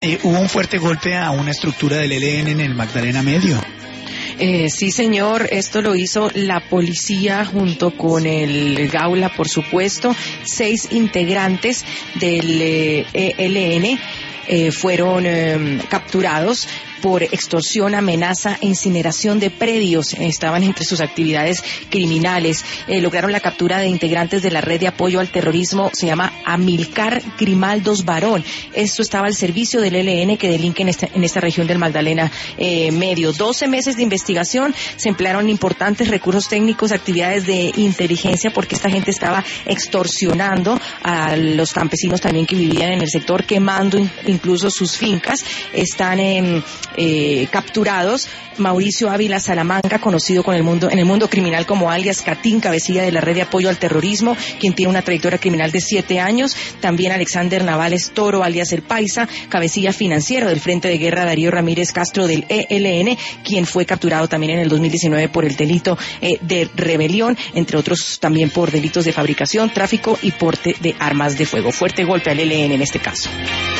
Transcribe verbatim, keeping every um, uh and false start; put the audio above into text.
Eh, hubo un fuerte golpe a una estructura del E L N en el Magdalena Medio. Eh, sí, señor, esto lo hizo la policía junto con el Gaula, por supuesto. Seis integrantes del eh, E L N eh, fueron eh, capturados por extorsión, amenaza e incineración de predios. Estaban entre sus actividades criminales. Eh, lograron la captura de integrantes de la red de apoyo al terrorismo, se llama Amilcar Grimaldos Barón. Esto estaba al servicio del E L N que delinque en esta, en esta región del Magdalena eh, Medio. doce meses de investigación, se emplearon importantes recursos técnicos, actividades de inteligencia, porque esta gente estaba extorsionando a los campesinos también que vivían en el sector, quemando in, incluso sus fincas. Están en Eh, capturados Mauricio Ávila Salamanca, conocido con el mundo, en el mundo criminal como alias Catín, cabecilla de la red de apoyo al terrorismo, quien tiene una trayectoria criminal de siete años. También Alexander Navales Toro, alias El Paisa, cabecilla financiero del Frente de Guerra Darío Ramírez Castro del E L N, quien fue capturado también en el dos mil diecinueve por el delito eh, de rebelión, entre otros también por delitos de fabricación, tráfico y porte de armas de fuego. Fuerte golpe al E L N en este caso.